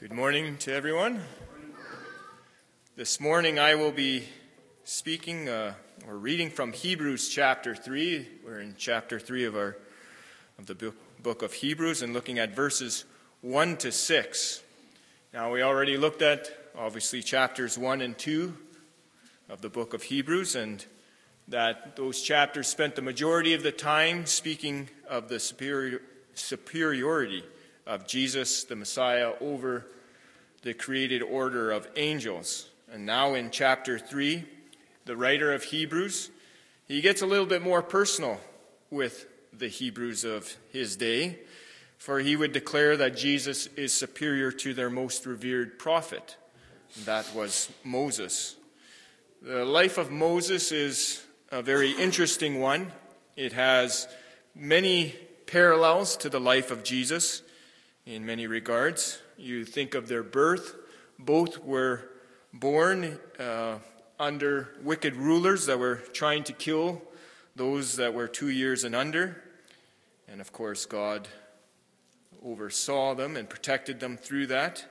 Good morning to everyone. This morning I will be speaking or reading from Hebrews chapter 3. We're in chapter 3 of the book of Hebrews and looking at verses 1 to 6. Now we already looked at obviously chapters 1 and 2 of the book of Hebrews, and that those chapters spent the majority of the time speaking of the superiority of Jesus, the Messiah, over the created order of angels. And now in chapter 3, the writer of Hebrews, he gets a little bit more personal with the Hebrews of his day, for he would declare that Jesus is superior to their most revered prophet. That was Moses. The life of Moses is a very interesting one. It has many parallels to the life of Jesus in many regards. You think of their birth. Both were born under wicked rulers that were trying to kill those that were 2 years and under. And of course, God oversaw them and protected them through that.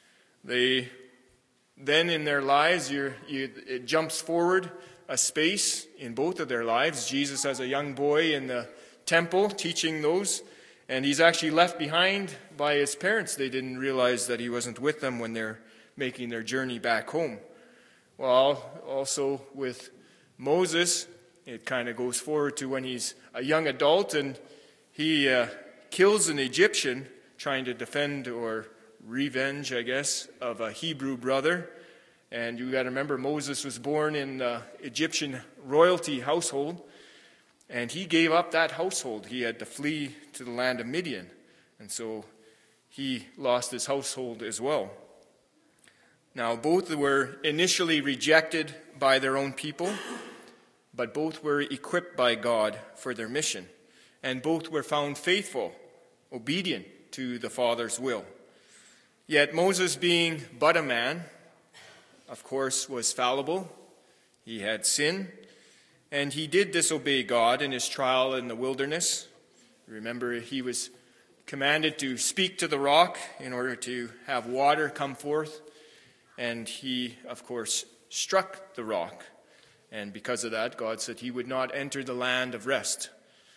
They then in their lives, it jumps forward a space in both of their lives. Jesus as a young boy in the temple teaching those, and he's actually left behind by his parents. They didn't realize that he wasn't with them when they're making their journey back home. Well, also with Moses, it kind of goes forward to when he's a young adult and he kills an Egyptian trying to defend or revenge, I guess, of a Hebrew brother. And you got to remember, Moses was born in the Egyptian royalty household, and he gave up that household. He had to flee to the land of Midian, and so he lost his household as well. Now, both were initially rejected by their own people, but both were equipped by God for their mission, and both were found faithful, obedient to the Father's will. Yet Moses, being but a man, of course, was fallible. He had sin, and he did disobey God in his trial in the wilderness. Remember, he was commanded to speak to the rock in order to have water come forth, and he, of course, struck the rock. And because of that, God said he would not enter the land of rest.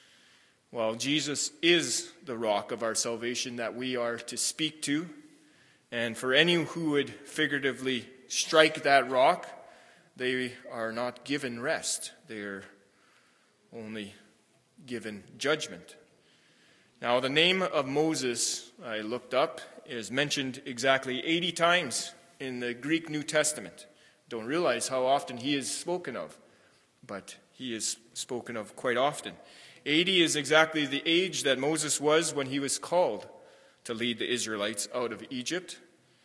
Well, Jesus is the rock of our salvation that we are to speak to. And for any who would figuratively strike that rock, they are not given rest. They are only given judgment. Now, the name of Moses, I looked up, is mentioned exactly 80 times in the Greek New Testament. Don't realize how often he is spoken of, but he is spoken of quite often. 80 is exactly the age that Moses was when he was called to lead the Israelites out of Egypt.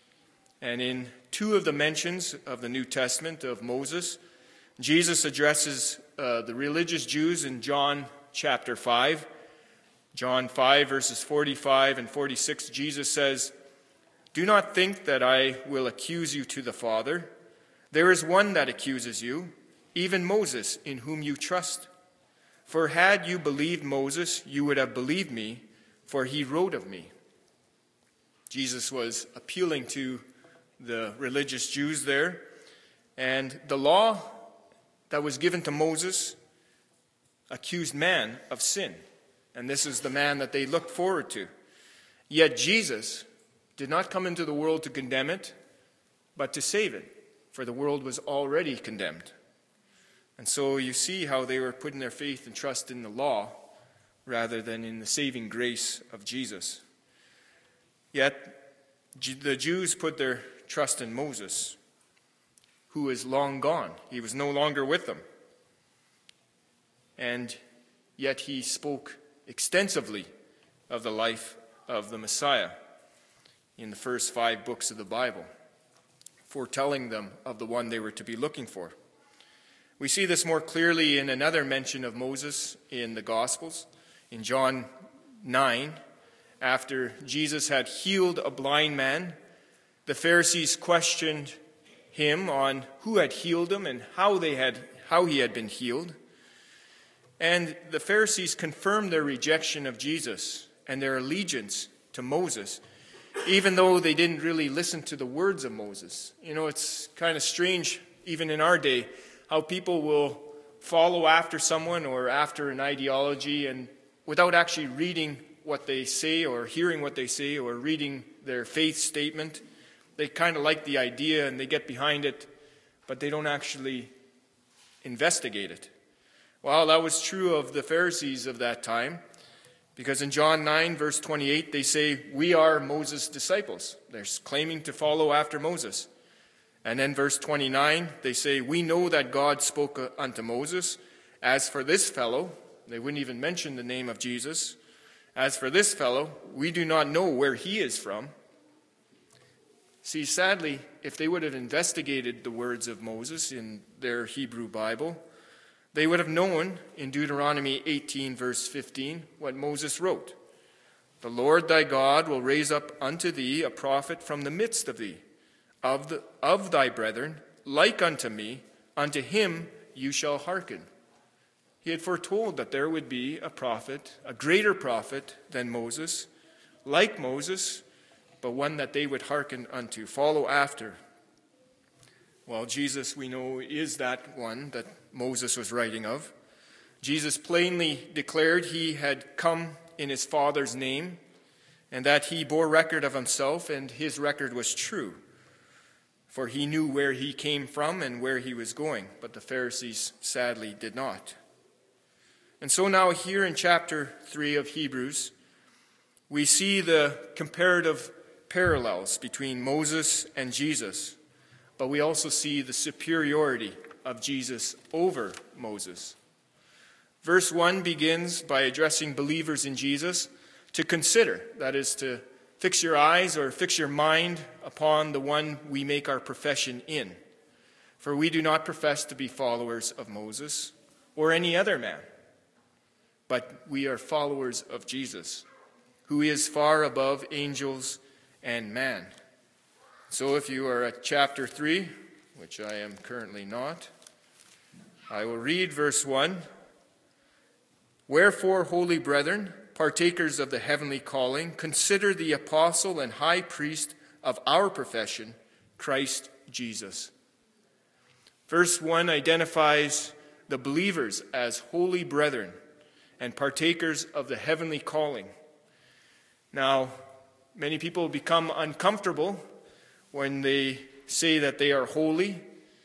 And in two of the mentions of the New Testament of Moses, Jesus addresses the religious Jews in John chapter 5. John 5 verses 45 and 46, Jesus says, "Do not think that I will accuse you to the Father. There is one that accuses you, even Moses, in whom you trust. For had you believed Moses, you would have believed me, for he wrote of me." Jesus was appealing to the religious Jews there, and the law that was given to Moses accused man of sin, and this is the man that they looked forward to. Yet Jesus did not come into the world to condemn it, but to save it, for the world was already condemned. And so you see how they were putting their faith and trust in the law rather than in the saving grace of Jesus. Yet the Jews put their trust in Moses, who is long gone. He was no longer with them. And yet he spoke extensively of the life of the Messiah in the first 5 books of the Bible, foretelling them of the one they were to be looking for. We see this more clearly in another mention of Moses in the Gospels. In John 9, after Jesus had healed a blind man, the Pharisees questioned him on who had healed him and how he had been healed. And the Pharisees confirmed their rejection of Jesus and their allegiance to Moses even though they didn't really listen to the words of Moses. You know, it's kind of strange, even in our day, how people will follow after someone or after an ideology and without actually reading what they say or hearing what they say or reading their faith statement. They kind of like the idea and they get behind it, but they don't actually investigate it. Well, that was true of the Pharisees of that time, because in John 9, verse 28, they say, "We are Moses' disciples." They're claiming to follow after Moses. And then verse 29, they say, "We know that God spoke unto Moses. As for this fellow," they wouldn't even mention the name of Jesus, "as for this fellow, we do not know where he is from." See, sadly, if they would have investigated the words of Moses in their Hebrew Bible, they would have known in Deuteronomy 18, verse 15, what Moses wrote. "The Lord thy God will raise up unto thee a prophet from the midst of thee, of thy brethren, like unto me, unto him you shall hearken." He had foretold that there would be a prophet, a greater prophet than Moses, like Moses, but one that they would hearken unto, follow after. Well, Jesus, we know, is that one that Moses was writing of. Jesus plainly declared he had come in his Father's name, and that he bore record of himself, and his record was true. For he knew where he came from and where he was going, but the Pharisees sadly did not. And so now here in chapter 3 of Hebrews, we see the comparative parallels between Moses and Jesus, but we also see the superiority of Jesus over Moses. Verse 1 begins by addressing believers in Jesus to consider, that is, to fix your eyes or fix your mind upon the one we make our profession in. For we do not profess to be followers of Moses or any other man, but we are followers of Jesus, who is far above angels and man. So if you are at chapter 3, which I am currently not, I will read verse 1. "Wherefore, holy brethren, partakers of the heavenly calling, consider the apostle and high priest of our profession, Christ Jesus." Verse 1 identifies the believers as holy brethren and partakers of the heavenly calling. Now, many people become uncomfortable when they say that they are holy.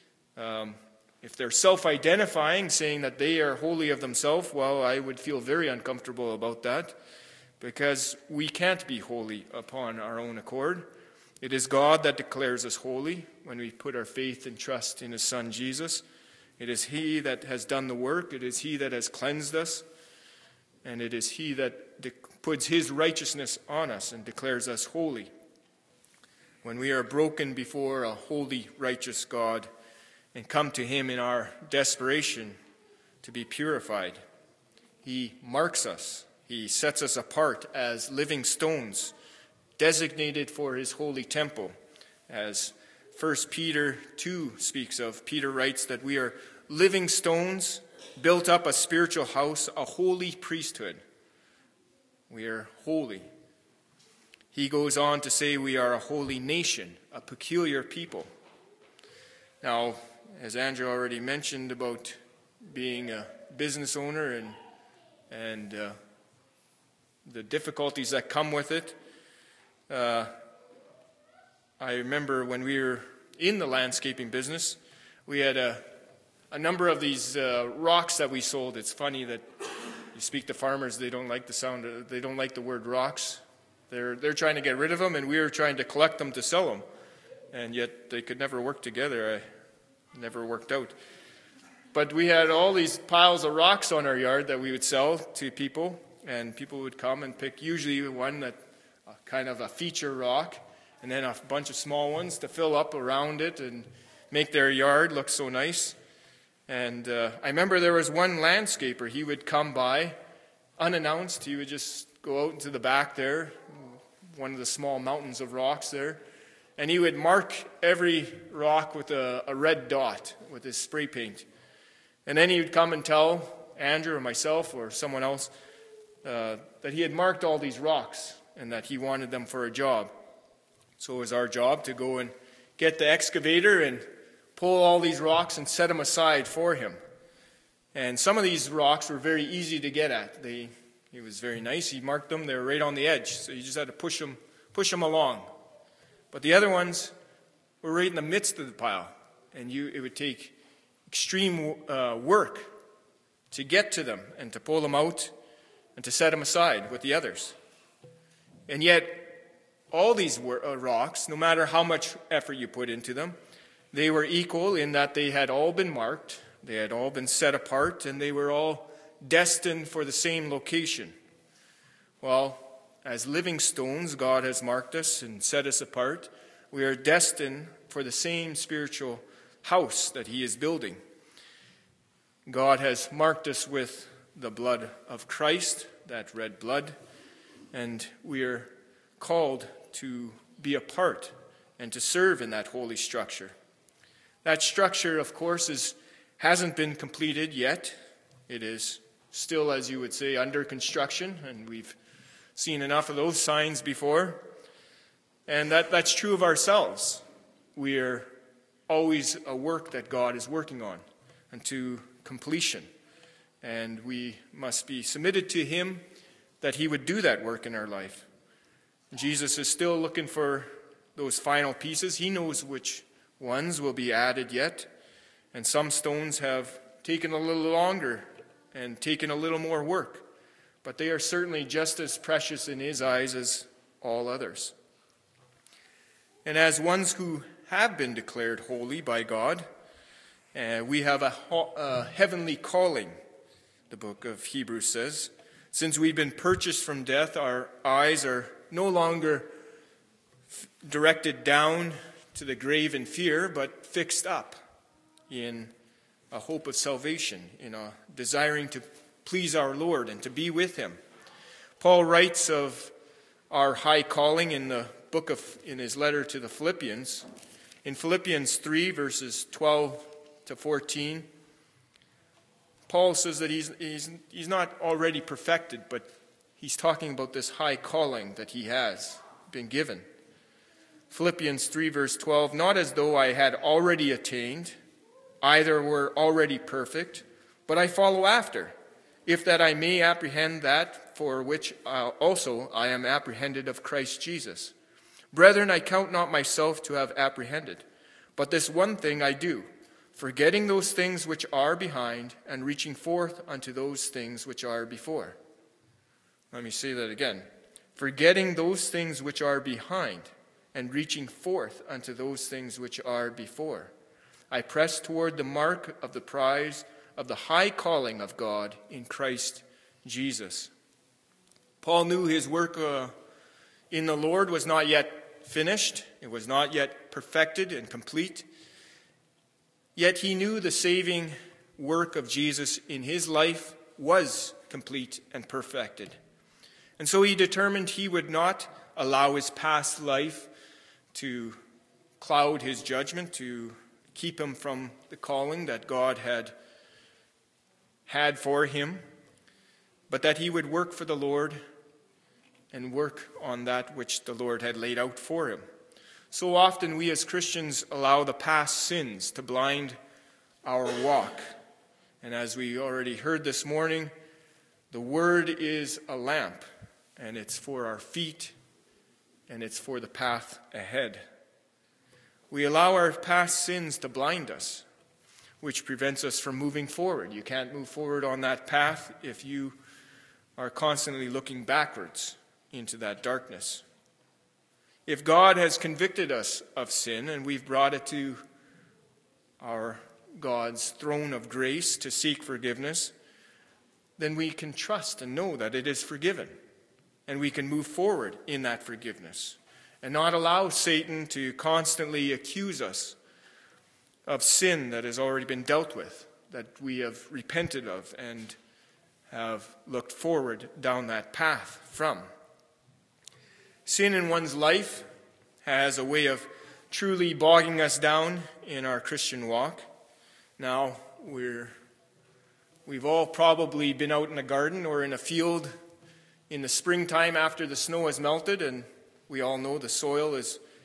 If they're self-identifying, saying that they are holy of themselves, well, I would feel very uncomfortable about that, because we can't be holy upon our own accord. It is God that declares us holy when we put our faith and trust in his Son Jesus. It is he that has done the work. It is he that has cleansed us. And it is he that puts his righteousness on us and declares us holy. When we are broken before a holy, righteous God and come to him in our desperation to be purified, he marks us. He sets us apart as living stones, designated for his holy temple. As 1 Peter 2 speaks of, Peter writes that we are living stones, built up a spiritual house, a holy priesthood. We are holy. He goes on to say we are a holy nation, a peculiar people. Now, as Andrew already mentioned about being a business owner and the difficulties that come with it, I remember when we were in the landscaping business, we had a number of these rocks that we sold. It's funny that you speak to farmers, they don't like they don't like the word rocks. They're trying to get rid of them, and we were trying to collect them to sell them. And yet they could never work together. It never worked out. But we had all these piles of rocks on our yard that we would sell to people, and people would come and pick usually one that kind of a feature rock, and then a bunch of small ones to fill up around it and make their yard look so nice. And I remember there was one landscaper. He would come by unannounced. He would just go out into the back there, one of the small mountains of rocks there, and he would mark every rock with a red dot with his spray paint. And then he would come and tell Andrew or myself or someone else that he had marked all these rocks and that he wanted them for a job. So it was our job to go and get the excavator and pull all these rocks and set them aside for him. And some of these rocks were very easy to get at. He was very nice. He marked them. They were right on the edge. So you just had to push them along. But the other ones were right in the midst of the pile. And it would take extreme work to get to them and to pull them out and to set them aside with the others. And yet, all these rocks, no matter how much effort you put into them, they were equal in that they had all been marked, they had all been set apart, and they were all destined for the same location. Well, as living stones, God has marked us and set us apart. We are destined for the same spiritual house that he is building. God has marked us with the blood of Christ, that red blood, and we are called to be a part and to serve in that holy structure. That structure, of course, hasn't been completed yet. It is still, as you would say, under construction, and we've seen enough of those signs before. And that's true of ourselves. We are always a work that God is working on unto completion. And we must be submitted to him that he would do that work in our life. Jesus is still looking for those final pieces. He knows which ones will be added yet. And some stones have taken a little longer and taken a little more work. But they are certainly just as precious in his eyes as all others. And as ones who have been declared holy by God, we have a heavenly calling, the book of Hebrews says. Since we've been purchased from death, our eyes are no longer directed down to the grave in fear, but fixed up in a hope of salvation, in a desiring to please our Lord and to be with him. Paul writes of our high calling in his letter to the Philippians. In Philippians 3, verses 12 to 14, Paul says that he's not already perfected, but he's talking about this high calling that he has been given. Philippians 3, verse 12, not as though I had already attained, either were already perfect, but I follow after, if that I may apprehend that for which also I am apprehended of Christ Jesus. Brethren, I count not myself to have apprehended, but this one thing I do, forgetting those things which are behind and reaching forth unto those things which are before. Let me say that again. Forgetting those things which are behind and reaching forth unto those things which are before. I press toward the mark of the prize of the high calling of God in Christ Jesus. Paul knew his work in the Lord was not yet finished. It was not yet perfected and complete. Yet he knew the saving work of Jesus in his life was complete and perfected. And so he determined he would not allow his past life to cloud his judgment, to keep him from the calling that God had for him, but that he would work for the Lord and work on that which the Lord had laid out for him. So often we as Christians allow the past sins to blind our walk. And as we already heard this morning, the Word is a lamp, and it's for our feet, and it's for the path ahead. We allow our past sins to blind us, which prevents us from moving forward. You can't move forward on that path if you are constantly looking backwards into that darkness. If God has convicted us of sin and we've brought it to our God's throne of grace to seek forgiveness, then we can trust and know that it is forgiven. And we can move forward in that forgiveness and not allow Satan to constantly accuse us of sin that has already been dealt with, that we have repented of and have looked forward down that path from. Sin in one's life has a way of truly bogging us down in our Christian walk. Now, we've all probably been out in a garden or in a field in the springtime after the snow has melted, and we all know the soil is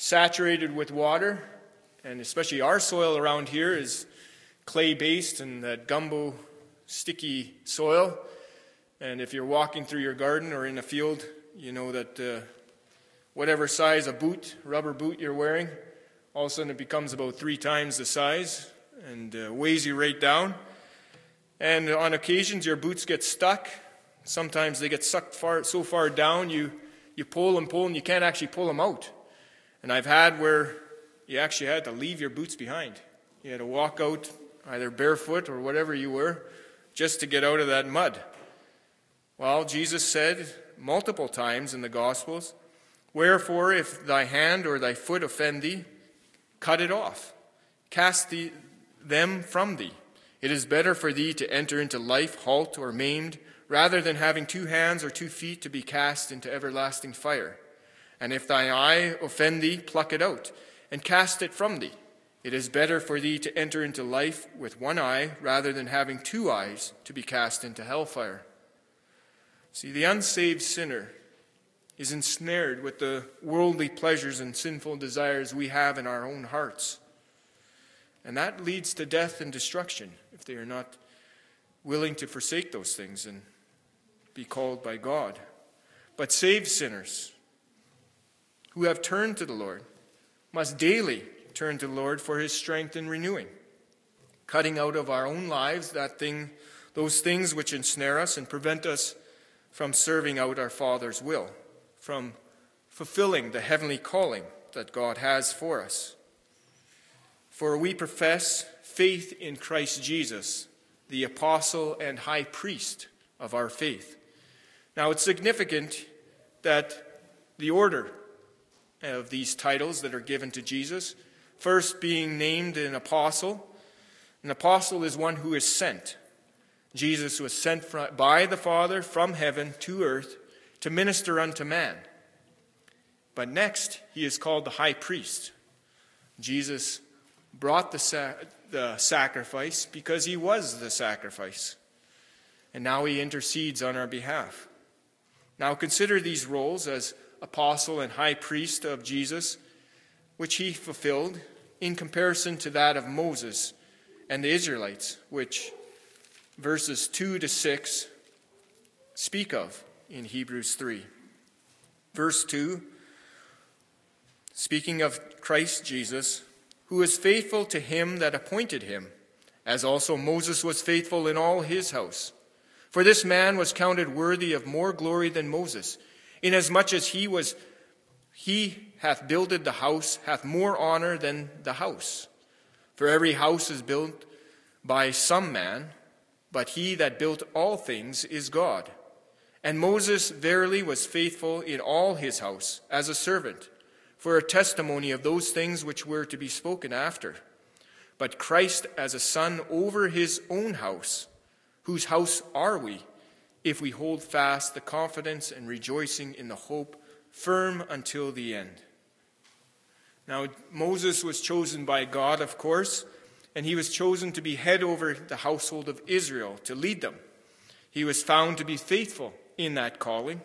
saturated with water, and especially our soil around here is clay-based and that gumbo, sticky soil. And if you're walking through your garden or in a field, you know that whatever size a rubber boot you're wearing, all of a sudden it becomes about 3 times the size and weighs you right down. And on occasions your boots get stuck. Sometimes they get sucked so far down you pull and you can't actually pull them out. And I've had where you actually had to leave your boots behind. You had to walk out either barefoot or whatever you were just to get out of that mud. Well, Jesus said multiple times in the Gospels, "Wherefore, if thy hand or thy foot offend thee, cut it off. Cast them from thee. It is better for thee to enter into life halt or maimed, rather than having 2 hands or 2 feet to be cast into everlasting fire. And if thy eye offend thee, pluck it out, and cast it from thee. It is better for thee to enter into life with 1 eye, rather than having 2 eyes to be cast into hellfire." See, the unsaved sinner is ensnared with the worldly pleasures and sinful desires we have in our own hearts. And that leads to death and destruction if they are not willing to forsake those things and be called by God. But saved sinners who have turned to the Lord must daily turn to the Lord for his strength and renewing, cutting out of our own lives those things which ensnare us and prevent us from serving out our Father's will, from fulfilling the heavenly calling that God has for us. For we profess faith in Christ Jesus, the apostle and high priest of our faith. Now, it's significant that the order of these titles that are given to Jesus, first being named an apostle is one who is sent. Jesus was sent by the Father from heaven to earth to minister unto man. But next, he is called the high priest. Jesus brought the sacrifice because he was the sacrifice. And now he intercedes on our behalf. Now consider these roles as apostle and high priest of Jesus, which he fulfilled in comparison to that of Moses and the Israelites, which verses 2 to 6 speak of in Hebrews 3. Verse 2, speaking of Christ Jesus, who is faithful to him that appointed him, as also Moses was faithful in all his house. For this man was counted worthy of more glory than Moses, inasmuch as he hath builded the house, hath more honor than the house. For every house is built by some man, but he that built all things is God. And Moses verily was faithful in all his house, as a servant, for a testimony of those things which were to be spoken after. But Christ as a son over his own house, whose house are we, if we hold fast the confidence and rejoicing in the hope firm until the end. Now, Moses was chosen by God, of course, and he was chosen to be head over the household of Israel, to lead them. He was found to be faithful in that calling.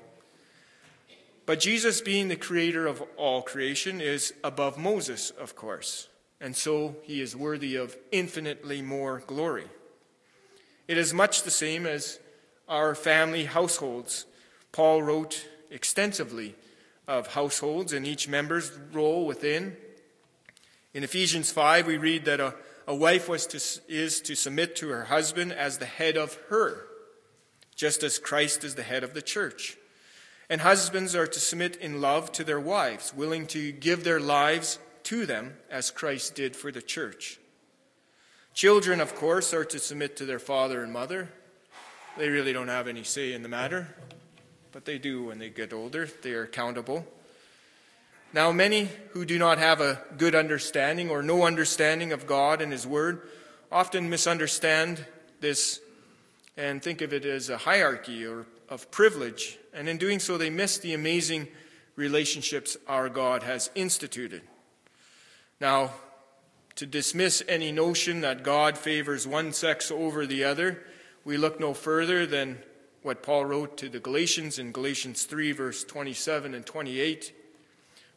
But Jesus, being the creator of all creation, is above Moses, of course, and so he is worthy of infinitely more glory. It is much the same as our family households. Paul wrote extensively of households and each member's role within. In Ephesians 5, we read that a wife is to submit to her husband as the head of her, just as Christ is the head of the church. And husbands are to submit in love to their wives, willing to give their lives to them as Christ did for the church. Children, of course, are to submit to their father and mother. They really don't have any say in the matter, but they do when they get older. They are accountable. Now, many who do not have a good understanding or no understanding of God and his word often misunderstand this and think of it as a hierarchy or of privilege. And in doing so, they miss the amazing relationships our God has instituted. Now, to dismiss any notion that God favors one sex over the other, we look no further than what Paul wrote to the Galatians in Galatians 3, verse 27 and 28.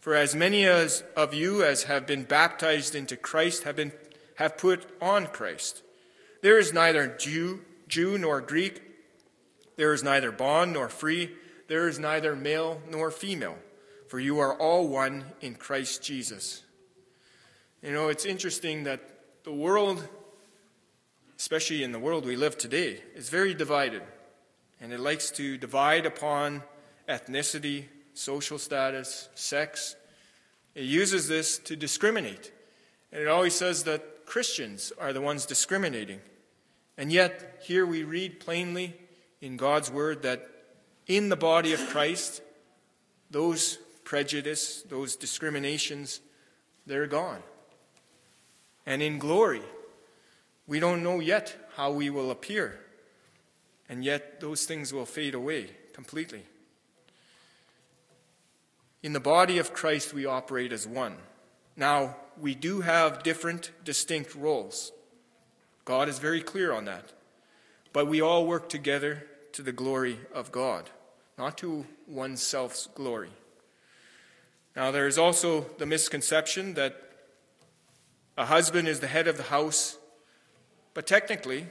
For as many of you as have been baptized into Christ have put on Christ. There is neither Jew nor Greek. There is neither bond nor free. There is neither male nor female. For you are all one in Christ Jesus. You know, it's interesting that the world, especially in the world we live today, is very divided. And it likes to divide upon ethnicity, social status, sex. It uses this to discriminate. And it always says that Christians are the ones discriminating. And yet, here we read plainly in God's word that in the body of Christ, those prejudice, those discriminations, they're gone. And in glory, we don't know yet how we will appear. And yet, those things will fade away completely. In the body of Christ, we operate as one. Now, we do have different, distinct roles. God is very clear on that. But we all work together to the glory of God, not to oneself's glory. Now, there is also the misconception that a husband is the head of the house, but technically,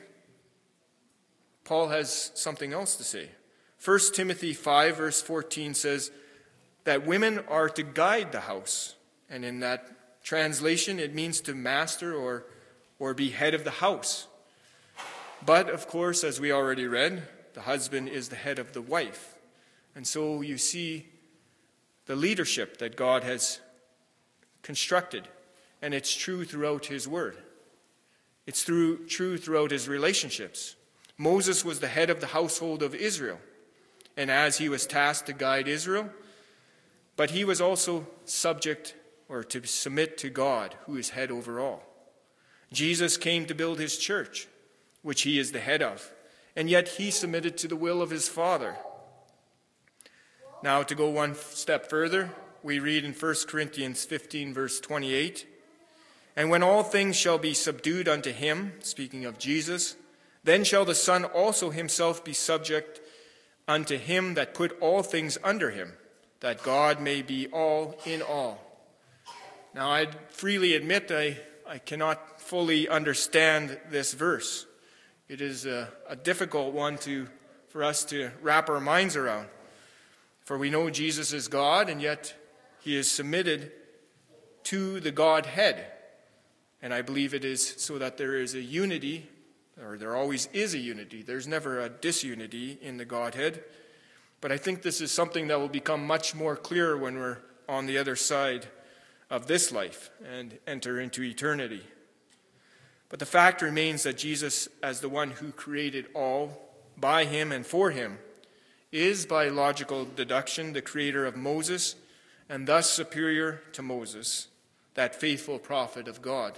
Paul has something else to say. 1 Timothy 5, verse 14 says that women are to guide the house. And in that translation, it means to master or be head of the house. But, of course, as we already read, the husband is the head of the wife. And so you see the leadership that God has constructed. And it's true throughout his word. It's true throughout his relationships. Moses was the head of the household of Israel. And as he was tasked to guide Israel, but he was also subject or to submit to God, who is head over all. Jesus came to build his church, which he is the head of. And yet he submitted to the will of his Father. Now, to go one step further, we read in 1 Corinthians 15, verse 28, "And when all things shall be subdued unto him," speaking of Jesus, "then shall the Son also himself be subject unto him that put all things under him, that God may be all in all." Now, I freely admit I cannot fully understand this verse. It is a difficult one for us to wrap our minds around. For we know Jesus is God, and yet he is submitted to the Godhead. And I believe it is so that there is a unity, or there always is a unity. There's never a disunity in the Godhead. But I think this is something that will become much more clear when we're on the other side of this life and enter into eternity. But the fact remains that Jesus, as the one who created all by him and for him, is by logical deduction the creator of Moses, and thus superior to Moses, that faithful prophet of God.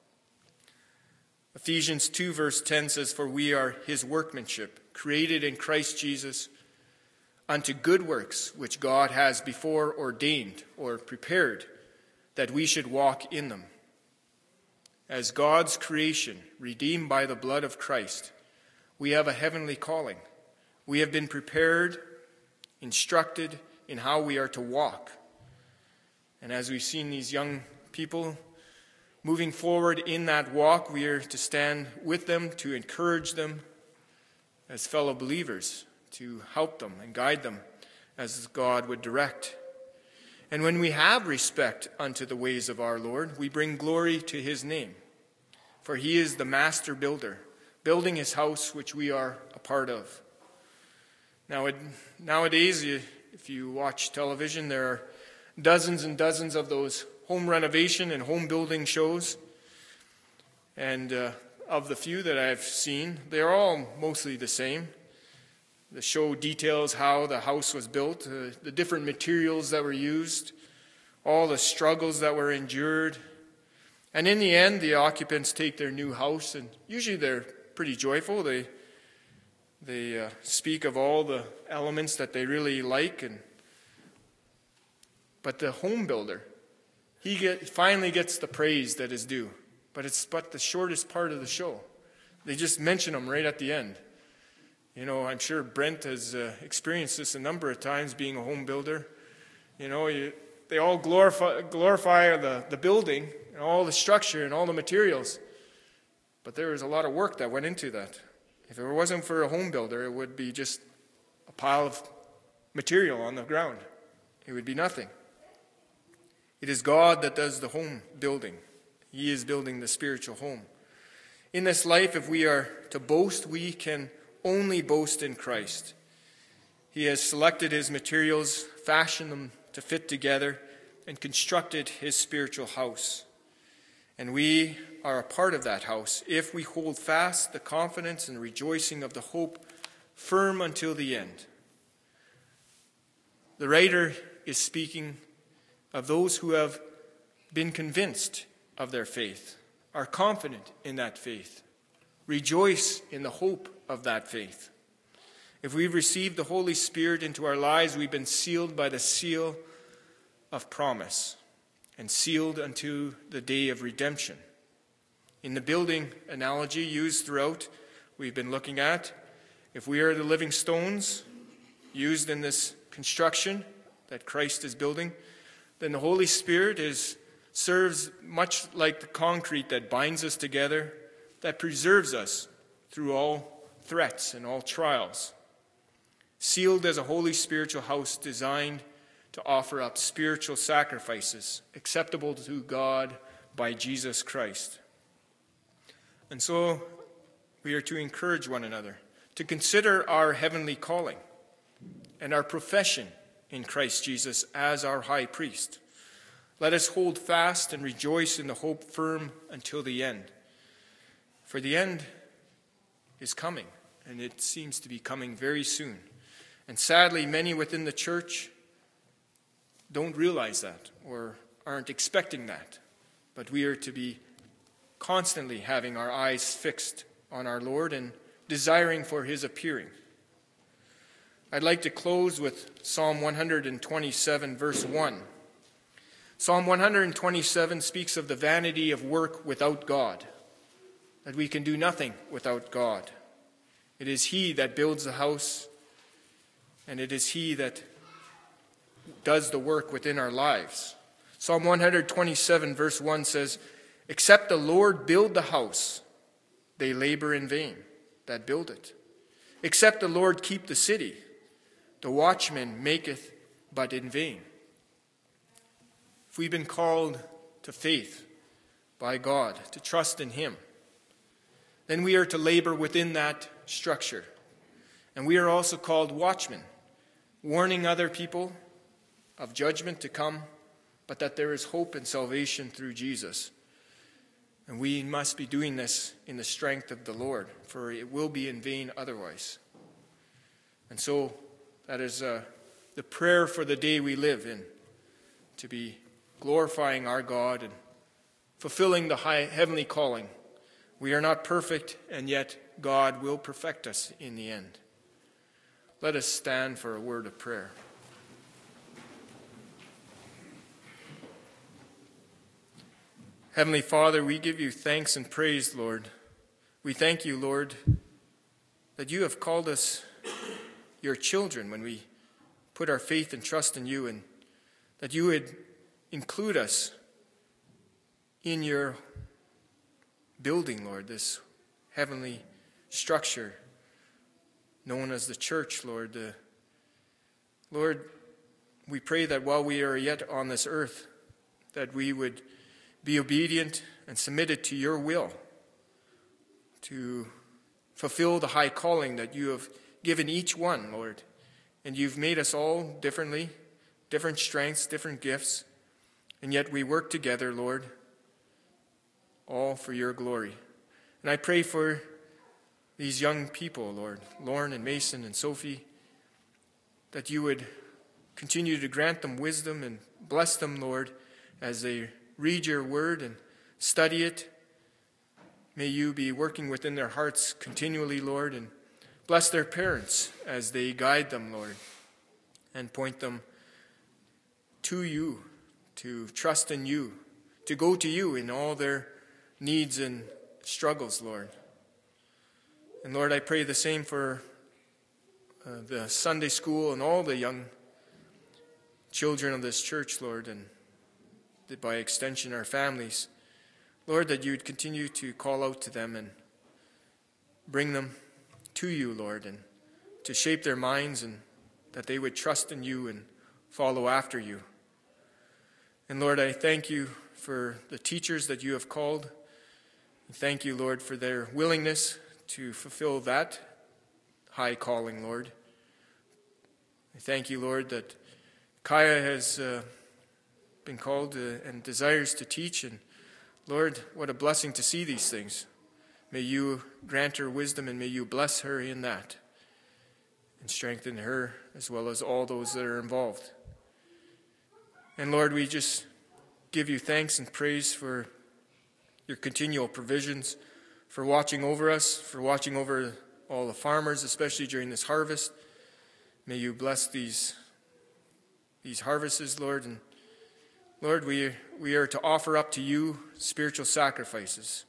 Ephesians 2 verse 10 says, "For we are his workmanship, created in Christ Jesus, unto good works, which God has before ordained," or prepared, "that we should walk in them." As God's creation, redeemed by the blood of Christ, we have a heavenly calling. We have been prepared, instructed in how we are to walk. And as we've seen these young people moving forward in that walk, we are to stand with them, to encourage them as fellow believers, to help them and guide them as God would direct. And when we have respect unto the ways of our Lord, we bring glory to his name. For he is the master builder, building his house, which we are a part of. Now, nowadays, if you watch television, there are dozens and dozens of those home renovation and home building shows. And of the few that I've seen, they're all mostly the same. The show details how the house was built, the different materials that were used, all the struggles that were endured. And in the end, the occupants take their new house, and usually they're pretty joyful. They speak of all the elements that they really like. But the home builder, he finally gets the praise that is due. But it's but the shortest part of the show. They just mention them right at the end. You know, I'm sure Brent has experienced this a number of times being a home builder. You know, they all glorify the building and all the structure and all the materials. But there was a lot of work that went into that. If it wasn't for a home builder, it would be just a pile of material on the ground. It would be nothing. It is God that does the home building. He is building the spiritual home. In this life, if we are to boast, we can only boast in Christ. He has selected his materials, fashioned them to fit together, and constructed his spiritual house. And we are a part of that house if we hold fast the confidence and rejoicing of the hope firm until the end. The writer is speaking of those who have been convinced of their faith, are confident in that faith, rejoice in the hope of that faith. If we've received the Holy Spirit into our lives, we've been sealed by the seal of promise and sealed unto the day of redemption. In the building analogy used throughout, we've been looking at, if we are the living stones used in this construction that Christ is building, then the Holy Spirit serves much like the concrete that binds us together, that preserves us through all threats and all trials. Sealed as a holy spiritual house designed to offer up spiritual sacrifices acceptable to God by Jesus Christ. And so we are to encourage one another to consider our heavenly calling and our profession in Christ Jesus as our high priest. Let us hold fast and rejoice in the hope firm until the end. For the end is coming, and it seems to be coming very soon. And sadly, many within the church don't realize that or aren't expecting that. But we are to be constantly having our eyes fixed on our Lord and desiring for his appearing. I'd like to close with Psalm 127, verse 1. Psalm 127 speaks of the vanity of work without God, that we can do nothing without God. It is he that builds the house, and it is he that does the work within our lives. Psalm 127, verse 1 says, "Except the Lord build the house, they labor in vain that build it. Except the Lord keep the city, the watchman maketh but in vain." If we've been called to faith by God, to trust in him, then we are to labor within that structure. And we are also called watchmen, warning other people of judgment to come, but that there is hope and salvation through Jesus. And we must be doing this in the strength of the Lord, for it will be in vain otherwise. And so that is the prayer for the day we live in, to be glorifying our God and fulfilling the high heavenly calling. We are not perfect, and yet God will perfect us in the end. Let us stand for a word of prayer. Heavenly Father, we give you thanks and praise, Lord. We thank you, Lord, that you have called us your children when we put our faith and trust in you, and that you would include us in your building, Lord, this heavenly structure known as the church, Lord. Lord, we pray that while we are yet on this earth, that we would be obedient and submitted to your will, to fulfill the high calling that you have given each one, Lord. And you've made us all differently, different strengths, different gifts, and yet we work together, Lord, all for your glory. And I pray for these young people, Lord, Lauren and Mason and Sophie, that you would continue to grant them wisdom and bless them, Lord, as they read your word and study it. May you be working within their hearts continually, Lord, and bless their parents as they guide them, Lord, and point them to you, to trust in you, to go to you in all their needs and struggles, Lord. And Lord, I pray the same for the Sunday school and all the young children of this church, Lord, and by extension our families. Lord, that you would continue to call out to them and bring them to you, Lord, and to shape their minds, and that they would trust in you and follow after you. And Lord, I thank you for the teachers that you have called. Thank you, Lord, for their willingness to fulfill that high calling, Lord. I thank you, Lord, that Kaya has been called and desires to teach. And Lord, what a blessing to see these things. May you grant her wisdom, and may you bless her in that and strengthen her as well as all those that are involved. And Lord, we just give you thanks and praise for your continual provisions, for watching over us, for watching over all the farmers, especially during this harvest. May you bless these harvests, Lord. And Lord, we are to offer up to you spiritual sacrifices.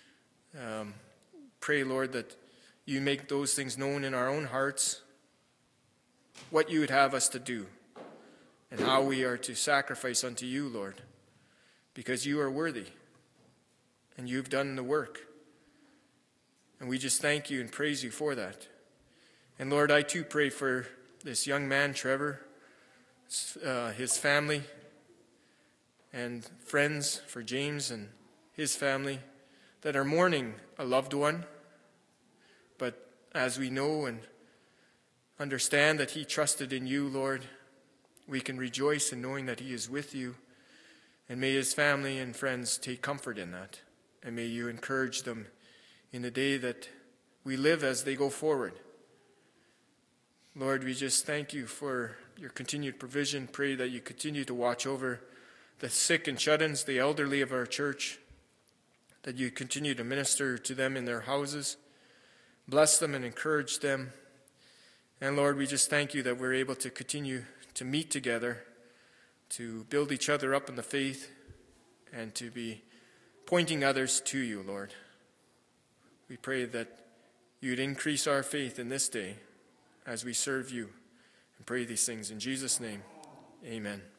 Pray, Lord, that you make those things known in our own hearts, what you would have us to do, and how we are to sacrifice unto you, Lord, because you are worthy, and you've done the work. And we just thank you and praise you for that. And Lord, I too pray for this young man, Trevor, his family, and friends, for James and his family, that are mourning a loved one. But as we know and understand that he trusted in you, Lord, we can rejoice in knowing that he is with you. And may his family and friends take comfort in that. And may you encourage them in the day that we live as they go forward. Lord, we just thank you for your continued provision. Pray that you continue to watch over the sick and shut-ins, the elderly of our church, that you continue to minister to them in their houses. Bless them and encourage them. And Lord, we just thank you that we're able to continue to meet together, to build each other up in the faith, and to be pointing others to you, Lord. We pray that you'd increase our faith in this day as we serve you, and pray these things in Jesus' name. Amen.